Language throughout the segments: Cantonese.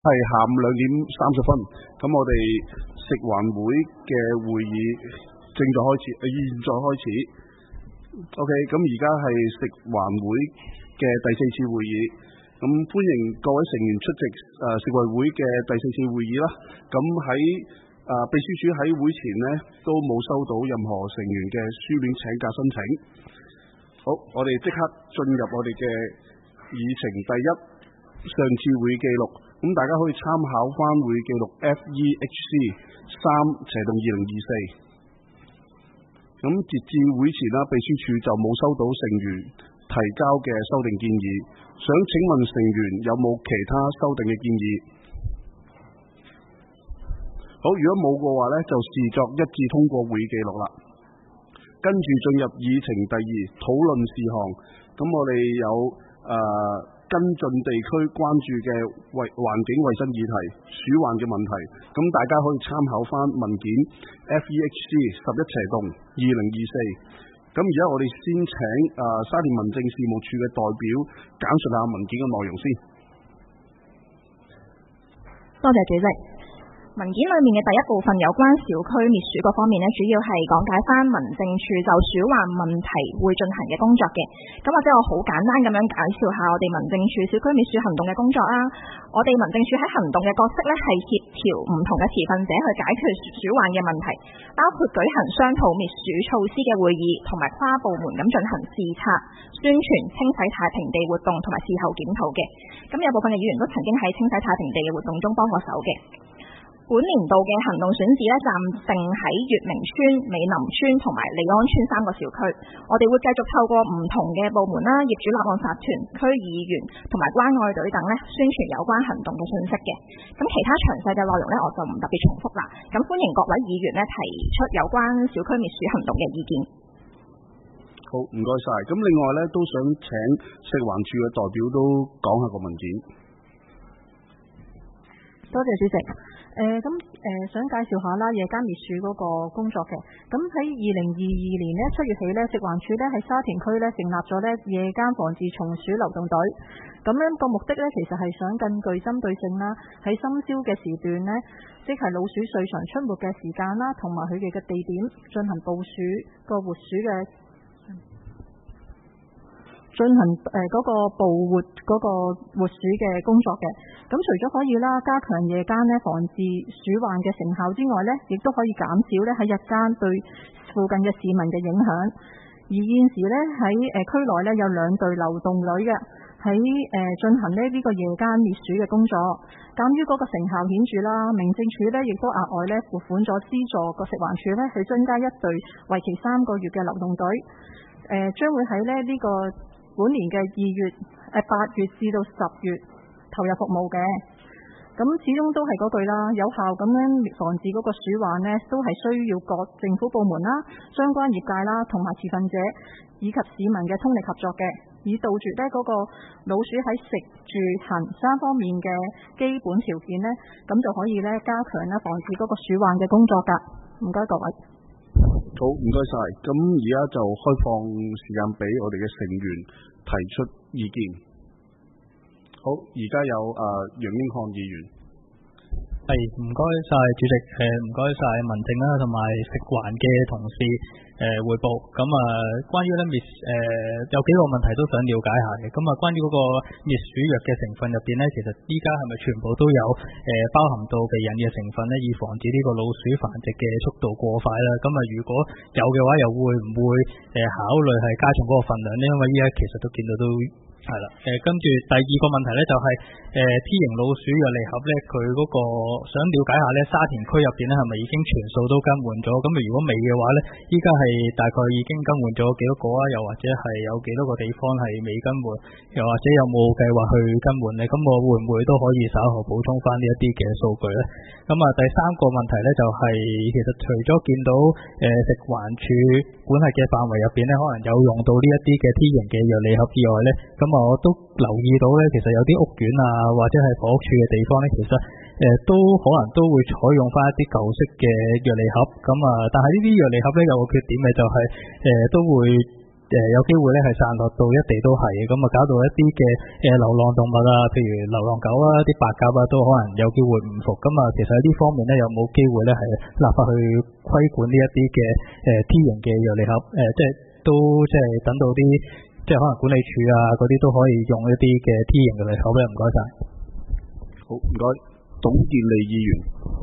係下午2:30，咁我哋食環會嘅會議現在開始。OK， 咁而家係食環會嘅第4次會議，咁歡迎各位成員出席食委會嘅第4次會議啦。咁喺秘書處喺會前呢都冇收到任何成員嘅書面請假申請。好，我哋即刻進入我哋嘅議程第一，上次會記錄。咁大家可以參考翻會記錄 FEHC 3/2024。咁截至會前啦，秘書處就冇收到成員提交嘅修訂建議。想請問成員有冇其他修訂嘅建議？好，如果冇嘅話呢，就視作一致通過會記錄啦。跟住進入議程第2，討論事項。咁我哋有跟進地區關注嘅環境衛生議題、鼠患嘅問題，咁大家可以參考翻文件 FEHC 11/2024。咁而家我哋先請沙田民政事務處嘅代表簡述下文件嘅內容先。 多謝主席。文件裏面嘅第一部分有關小區滅鼠嗰方面呢，主要係講解翻民政處就鼠患問題會進行嘅工作嘅。咁或者我好簡單咁樣介紹下我哋民政處小區滅鼠行動嘅工作啦。我哋民政處喺行動嘅角色呢，係協調唔同嘅持份者去解決鼠患嘅問題，包括舉行商討滅鼠措施嘅會議，同埋跨部門咁進行視察、宣傳、清洗太平地活動同埋事後檢討嘅。咁有部分嘅議員都曾經喺清洗太平地嘅活動中幫過手嘅。本年度嘅行動選址呢，暫定喺乙明邨、美林邨同埋利安邨3個小區。我哋會繼續透過唔同嘅部門啦、業主立案法團、區議員同埋關愛隊等呢，宣傳有關行動嘅信息嘅。咁其他詳細嘅內容呢，我就唔特別重複啦。咁歡迎各位議員呢，提出有關小區滅鼠行動嘅意見。 好，唔該晒。咁另外呢，都想請食環署嘅代表都講下個文件。 多謝主席。想介紹下啦，夜間滅鼠嗰個工作嘅。咁喺2022年呢7月起呢，食環署呢喺沙田區呢成立咗呢夜間防治蟲鼠流動隊。咁呢個目的呢，其實係想根據針對性啦，喺深宵嘅時段呢，即係老鼠睡床出沒嘅時間啦，同埋佢哋嘅地點進行部署個活鼠嘅。進行嗰個捕活嗰個活鼠嘅工作嘅。咁除咗可以啦加強夜間呢防治鼠患嘅成效之外呢，亦都可以減少呢喺日間對附近嘅市民嘅影響。而現時呢喺區內呢有2隊流動隊嘅喺進行呢個夜間滅鼠嘅工作。鑑於嗰個成效顯著啦，民政處呢亦都額外呢撥款咗資助個食環署呢去增加1隊為期3個月嘅流動隊。將會喺呢個本年嘅8月至到10月投入服務嘅。咁始終都係嗰句啦，有效咁樣防治嗰個鼠患呢，都係需要各政府部門啦、相關業界啦同埋持份者以及市民嘅通力合作嘅，以杜絕呢嗰個老鼠喺食住行3方面嘅基本條件呢，咁就可以呢加強呢防治嗰個鼠患嘅工作㗎。唔該各位。 好，唔該晒。咁而家就開放時間俾我哋嘅成員提出意見。好，而家有楊英漢議員。 係，唔該晒主席，唔該晒民政啦，同埋食環嘅同事匯報。咁關於咧有幾個問題都想了解下嘅。咁關於嗰個滅鼠藥嘅成分入邊咧，其實依家係咪全部都有包含到避孕嘅成分咧，以防止呢個老鼠繁殖嘅速度過快啦？咁如果有嘅話，又會唔會考慮係加重嗰個份量呢？因為依家其實都見到都係啦。跟住第二個問題咧就係T 型老鼠藥離盒咧，佢嗰個想了解下咧，沙田區入邊咧係咪已經全數都更換咗？咁如果未嘅話咧，依家係大概已經更換咗幾多個啊？又或者係有幾多個地方係未更換？又或者有冇計劃去更換呢？咁我會唔會都可以稍後補充翻呢一啲嘅數據咧？咁第三個問題咧就係其實除咗見到食環署管轄嘅範圍入邊咧，可能有用到呢一啲嘅 T 型嘅藥離盒以外咧，咁我都留意到咧，其實有啲屋苑啊或者係房屋處嘅地方咧，其實都可能都會採用翻一啲舊式嘅藥離盒。咁但係呢啲藥離盒咧有個缺點嘅就係都會有機會咧係散落到一地都係嘅，咁啊搞到一啲嘅流浪動物啊，譬如流浪狗啊、啲白鴿啊，都可能有機會唔服。咁啊，其實喺呢方面咧，有冇機會咧係立法去規管呢一啲嘅T 型嘅藥利盒？即係都即係等到啲即係可能管理處啊嗰啲都可以用一啲嘅T 型嘅藥利盒咧。唔該晒。 好，唔該，董建利議員。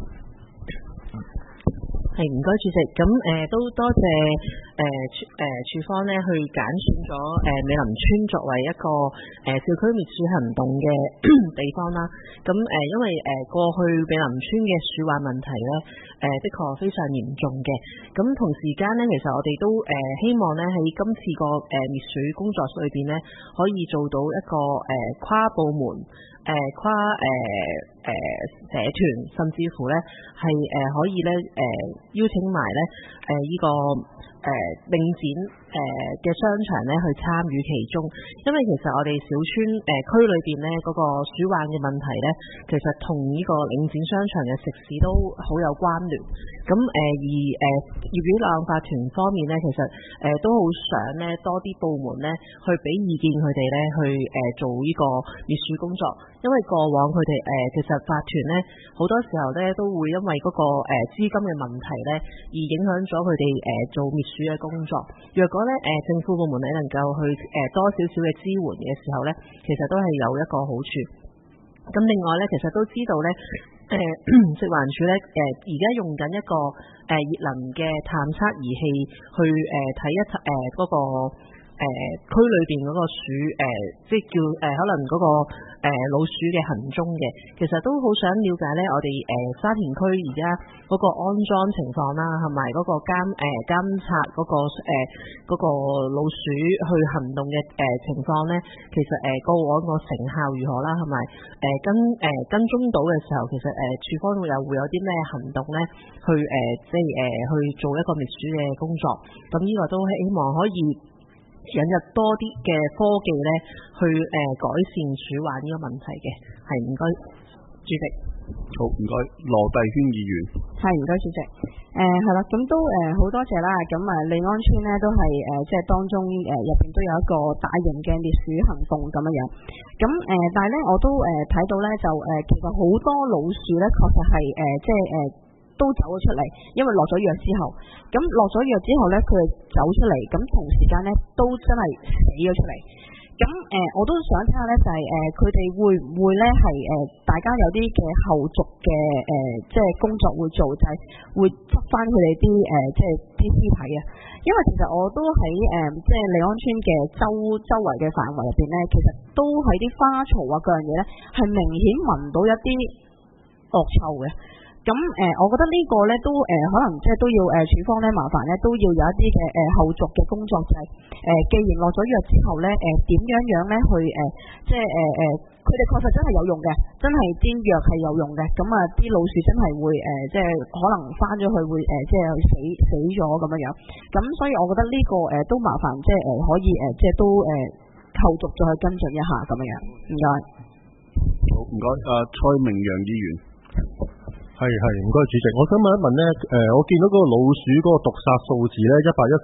係唔該主席，咁都多謝處方咧去揀選咗美林村作為一個小區滅鼠行動嘅地方啦。咁因為過去美林村嘅鼠患問題咧，的確非常嚴重嘅。咁同時間咧，其實我哋都希望咧喺今次個滅鼠工作裏邊咧，可以做到一個跨部門。跨社團，甚至乎咧係可以咧邀請埋咧呢個領展嘅商場咧去參與其中，因為其實我哋小村區裏邊咧嗰個鼠患嘅問題咧，其實同呢個領展商場嘅食肆都好有關聯。咁而業主立案法團方面咧，其實都好想咧多啲部門咧去俾意見佢哋咧去做呢個滅鼠工作，因為過往佢哋其實法團咧好多時候咧都會因為嗰個資金嘅問題咧而影響咗佢哋做滅鼠嘅工作。若果咧政府部門咧能夠去多少少嘅支援嘅時候咧，其實都係有一個好處。咁另外咧，其實都知道咧，食環署咧而家用緊一個熱能嘅探測儀器去睇一嗰個區裏邊嗰個鼠即係叫可能嗰個老鼠嘅行蹤嘅，其實都好想了解咧，我哋沙田區而家嗰個安裝情況啦，同埋嗰個監察嗰個老鼠去行動嘅情況咧，其實過往個成效如何啦，同埋跟蹤到嘅時候，其實處方又會有啲咩行動咧，去即係去做一個滅鼠嘅工作。咁呢個都希望可以引入多啲嘅科技咧，去改善鼠患呢個問題嘅。係唔該，主席。 好，唔該，羅麗娟議員。 係唔該，主席。係啦，咁都好多謝啦。咁利安村咧都係即係當中入邊都有一個大型嘅滅鼠行動咁樣樣。咁但係咧我都睇到咧就其實好多老鼠咧確實係即係都走咗出嚟，因為落咗藥之後，咁落咗藥之後咧佢走出嚟，咁同時間咧都真係死咗出嚟。咁我都想睇下咧，就係佢哋會唔會咧係大家有啲嘅後續嘅即係工作會做，就係會執翻佢哋啲即係啲屍體啊。因為其實我都喺即係利安村嘅周圍嘅範圍入邊咧，其實都喺啲花槽啊嗰樣嘢咧，係明顯聞到一啲惡臭嘅。咁我覺得呢個咧都可能即係都要處方咧麻煩咧都要有一啲嘅後續嘅工作，就係既然落咗藥之後咧點樣咧去即係佢哋確實真係有用嘅，真係啲藥係有用嘅。咁啲老鼠真係會即係可能返咗去會即係死咗咁樣樣。咁所以我覺得呢個都麻煩即係可以即係都後續再去跟進一下咁樣樣。唔該。 好，唔該。蔡明陽議員。 係唔該主席，我想問一問咧，我見到嗰個老鼠嗰個毒殺數字咧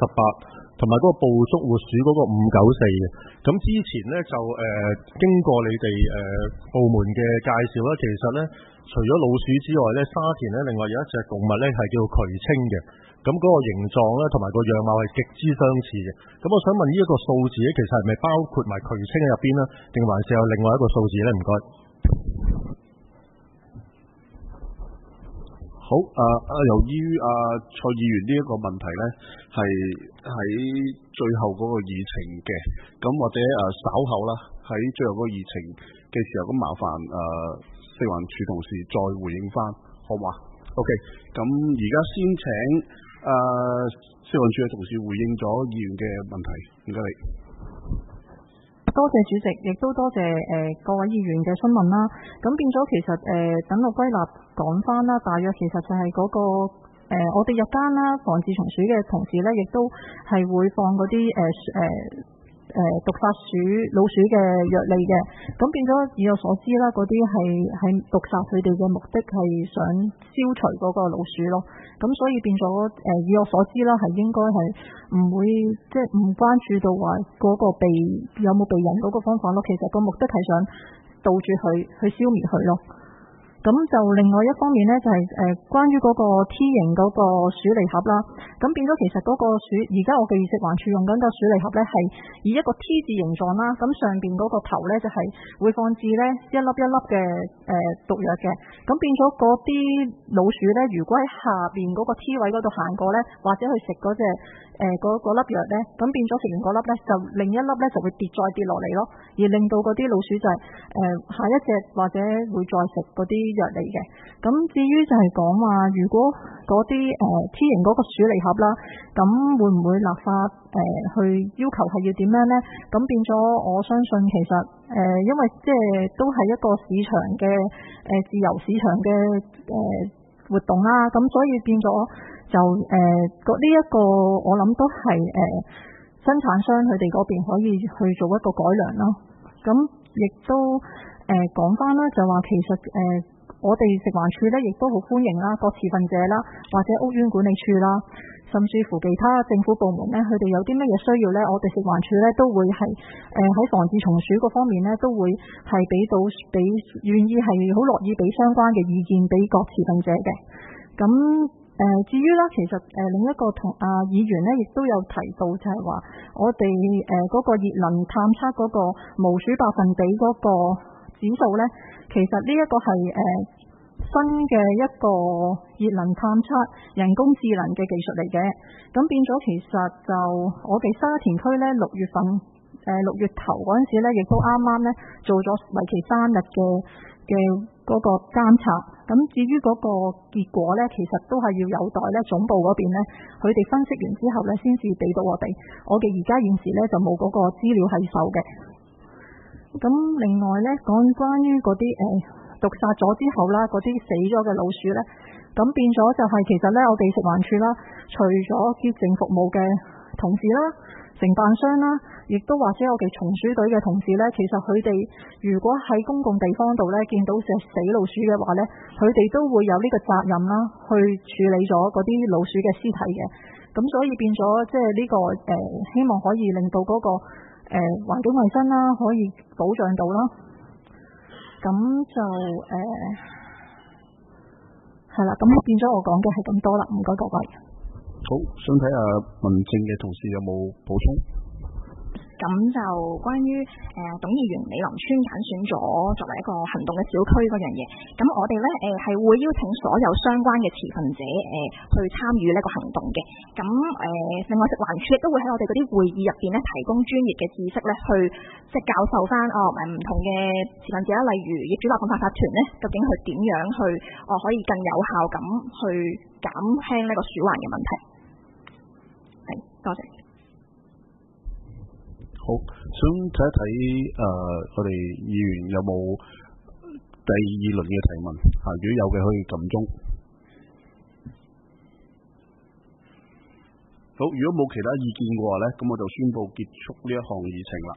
118，同埋嗰個捕捉活鼠嗰個594嘅。咁之前咧就經過你哋部門嘅介紹咧，其實咧除咗老鼠之外咧，沙田咧另外有一隻動物咧係叫做渠青嘅。咁嗰個形狀咧同埋個樣貌係極之相似嘅。咁我想問呢一個數字咧，其實係咪包括埋渠青喺入邊咧，定還是有另外一個數字咧？唔該。 好，由於蔡議員呢一個問題咧，係喺最後嗰個議程嘅，咁或者稍後啦，喺最後嗰個議程嘅時候，咁麻煩食環署同事再回應翻，好嘛 ？OK， 咁而家先請食環署嘅同事回應咗議員嘅問題，唔該你。 多謝主席，亦都多謝各位議員嘅詢問啦。咁變咗其實等我歸納講翻啦，大約其實就係嗰個我哋日間啦，防治蟲鼠嘅同事咧，亦都係會放嗰啲毒殺老鼠嘅藥嚟嘅，咁變咗以我所知啦，嗰啲係毒殺佢哋嘅目的係想消除嗰個老鼠咯，咁所以變咗以我所知啦，係應該係唔會即係唔關注到話嗰個有冇避孕嗰個方法咯，其實個目的係想杜住佢去消滅佢咯。咁就另外一方面呢，就係關於嗰個 T 型嗰個鼠離盒啦。咁變咗其實嗰個鼠，而家我哋食環署用緊個鼠離盒呢，係以一個 T 字形狀啦。咁上邊嗰個頭呢，就係會放置呢一粒一粒嘅毒藥嘅。咁變咗嗰啲老鼠呢，如果喺下邊嗰個 T 位嗰度行過呢，或者去食嗰隻嗰粒藥呢，咁變咗食完嗰粒呢，就另一粒呢就會再跌落嚟咯，而令到嗰啲老鼠就係下一隻或者會再食嗰啲藥嚟嘅。咁至於就係講話，如果嗰啲T 型嗰個鼠離盒啦，咁會唔會立法去要求係要點樣呢？咁變咗我相信其實因為即係都係一個市場嘅自由市場嘅活動啦，咁所以變咗就呢一個我諗都係生產商佢哋嗰邊可以去做一個改良啦。咁亦都講翻啦，就話其實我哋食環署咧，亦都好歡迎啦，各持份者啦，或者屋苑管理處啦，甚至乎其他政府部門咧，佢哋有啲乜嘢需要咧，我哋食環署咧都會係喺防治蟲鼠嗰方面咧，都會係俾願意係好樂意俾相關嘅意見俾各持份者嘅。咁至於啦，其實另一個同議員咧，亦都有提到就係話，我哋嗰個熱能探測嗰個毛鼠百分比嗰個指數咧，其實呢一個係新嘅一個熱能探測人工智能嘅技術嚟嘅。咁變咗其實就我哋沙田區咧6月頭嗰陣時咧，亦都啱啱咧做咗為期3日嘅嗰個監察。咁至於嗰個結果咧，其實都係要有待咧總部嗰邊咧，佢哋分析完之後咧，先至俾到我哋。我哋而家現時咧就冇嗰個資料係手嘅。咁另外咧，關於嗰啲毒殺咗之後啦，嗰啲死咗嘅老鼠咧，咁變咗就係其實咧，我哋食環署啦，除咗潔淨服務嘅同事啦、承辦商啦，亦都或者我哋蟲鼠隊嘅同事咧，其實佢哋如果喺公共地方度咧見到隻死老鼠嘅話咧，佢哋都會有呢個責任啦，去處理咗嗰啲老鼠嘅屍體嘅。咁所以變咗即係呢個希望可以令到嗰個環境衛生啦，可以保障到啦。咁就係啦，咁變咗我講嘅係咁多啦，唔該各位。 好，想睇下民政嘅同事有冇補充？ 咁就關於董議員美林村揀選咗作為一個行動嘅小區嗰樣嘢，咁我哋咧係會邀請所有相關嘅持份者去參與呢個行動嘅。咁另外食環署亦都會喺我哋嗰啲會議入邊咧提供專業嘅知識咧，去即係教授翻唔同嘅持份者，例如業主立案法團咧，究竟佢點樣去可以更有效咁去減輕呢個鼠患嘅問題。係，多謝。 好，想睇一睇我哋議員有冇第二輪嘅提問嚇，如果有嘅可以撳鐘。好，如果冇其他意見嘅話咧，咁我就宣布結束呢一項議程啦。